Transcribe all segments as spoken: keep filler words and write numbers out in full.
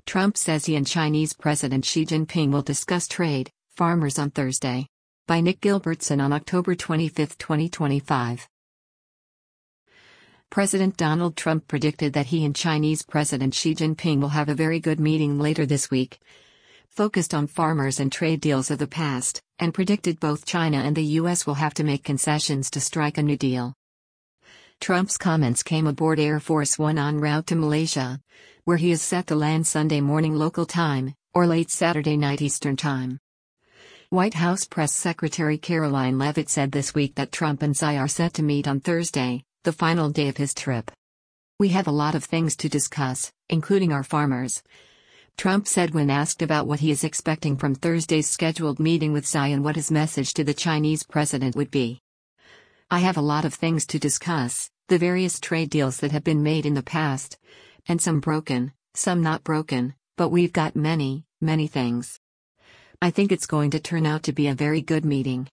Trump says he and Chinese President Xi Jinping will discuss trade, farmers on Thursday. By Nick Gilbertson on October twenty-fifth, twenty twenty-five. President Donald Trump predicted that he and Chinese President Xi Jinping will have a very good meeting later this week, focused on farmers and trade deals of the past, and predicted both China and the U S will have to make concessions to strike a new deal. Trump's comments came aboard Air Force One en route to Malaysia, where he is set to land Sunday morning local time, or late Saturday night Eastern Time. White House Press Secretary Caroline Leavitt said this week that Trump and Xi are set to meet on Thursday, the final day of his trip. "We have a lot of things to discuss, including our farmers," Trump said when asked about what he is expecting from Thursday's scheduled meeting with Xi and what his message to the Chinese president would be. "I have a lot of things to discuss, the various trade deals that have been made in the past, and some broken, some not broken, but we've got many, many things. I think it's going to turn out to be a very good meeting."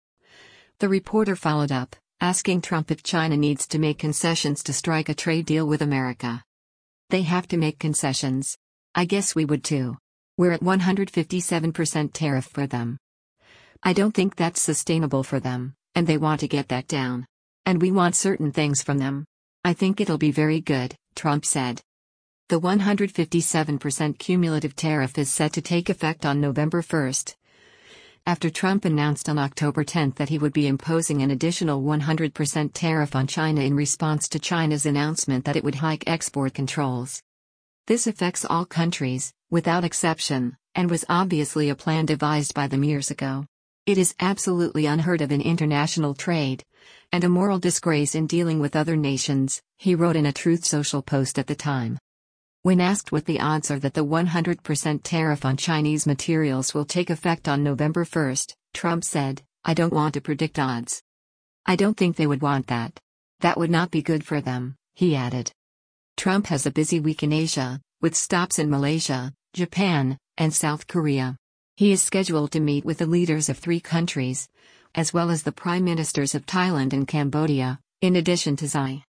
The reporter followed up, asking Trump if China needs to make concessions to strike a trade deal with America. "They have to make concessions. I guess we would too. We're at one hundred fifty-seven percent tariff for them. I don't think that's sustainable for them, and they want to get that down. And we want certain things from them. I think it'll be very good," Trump said. The one hundred fifty-seven percent cumulative tariff is set to take effect on November first. After Trump announced on October tenth that he would be imposing an additional one hundred percent tariff on China in response to China's announcement that it would hike export controls. This affects all countries, without exception, and was obviously a plan devised by them years ago. "It is absolutely unheard of in international trade, and a moral disgrace in dealing with other nations," he wrote in a Truth Social post at the time. When asked what the odds are that the one hundred percent tariff on Chinese materials will take effect on November first, Trump said, "I don't want to predict odds. I don't think they would want that. That would not be good for them," he added. Trump has a busy week in Asia, with stops in Malaysia, Japan, and South Korea. He is scheduled to meet with the leaders of three countries, as well as the prime ministers of Thailand and Cambodia, in addition to Xi.